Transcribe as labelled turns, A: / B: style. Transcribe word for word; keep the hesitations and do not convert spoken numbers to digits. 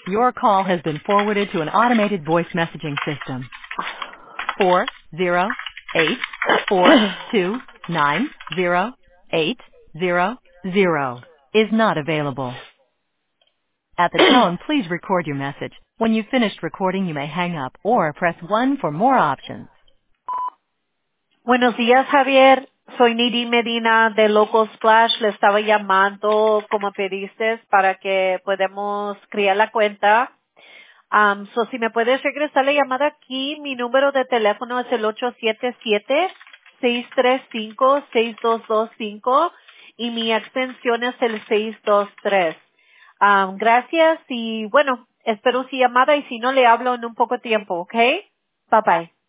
A: Your call has been forwarded to an automated voice messaging system. four zero eight four two nine zero eight zero zero is not available. At the tone, please record your message. When you've finished recording, you may hang up or press one for more options.
B: Buenos días, Javier. Soy Nidi Medina de Local Splash. Le estaba llamando como pediste para que podamos crear la cuenta. Um, so si me puedes regresar la llamada aquí, mi número de teléfono es el ocho siete siete, seis tres cinco, seis dos dos cinco y mi extensión es el seis dos tres. Um, gracias y bueno, espero su llamada y si no le hablo en un poco tiempo, ¿ok? Bye bye.